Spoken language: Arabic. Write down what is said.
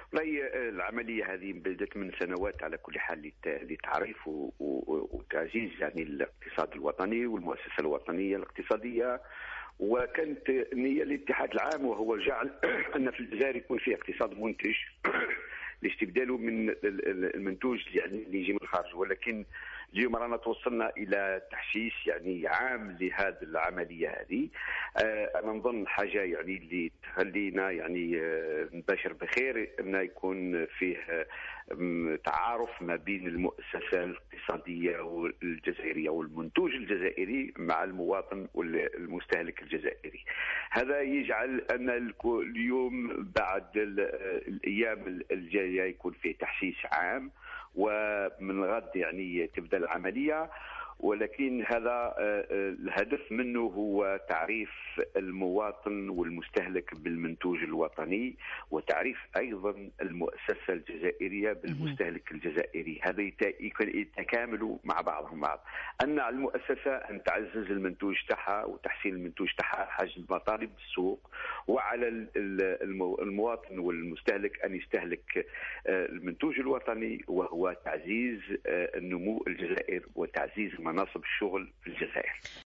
والله العملية هذه بدأت من سنوات على كل حال لتعريف وتعزيز يعني الاقتصاد الوطني والمؤسسة الوطنية الاقتصادية. وكانت نية الاتحاد العام وهو جعل أن في الجزائر يكون فيه اقتصاد منتج لاستبداله من المنتوج يعني اللي يجي من الخارج. ولكن اليوم رانا توصلنا الى تحسيس يعني عام لهذه العمليه هذه. انا نظن حاجه يعني اللي تخلينا يعني نباشر بخير ان يكون فيه تعارف ما بين المؤسسه الاقتصاديه الجزائريه والمنتوج الجزائري مع المواطن والمستهلك الجزائري. هذا يجعل ان اليوم بعد الايام الجايه يكون فيه تحسيس عام، ومن غد يعني تبدأ العملية. ولكن هذا الهدف منه هو تعريف المواطن والمستهلك بالمنتوج الوطني، وتعريف أيضا المؤسسة الجزائرية بالمستهلك الجزائري. هذا يتكاملوا مع بعضهم بعض. أن على المؤسسة أن تعزز المنتوج تاعها وتحسين المنتوج تاعها حجم مطالب السوق، وعلى المواطن والمستهلك أن يستهلك المنتوج الوطني، وهو تعزيز النمو الجزائر وتعزيز مناصب الشغل في الجزائر.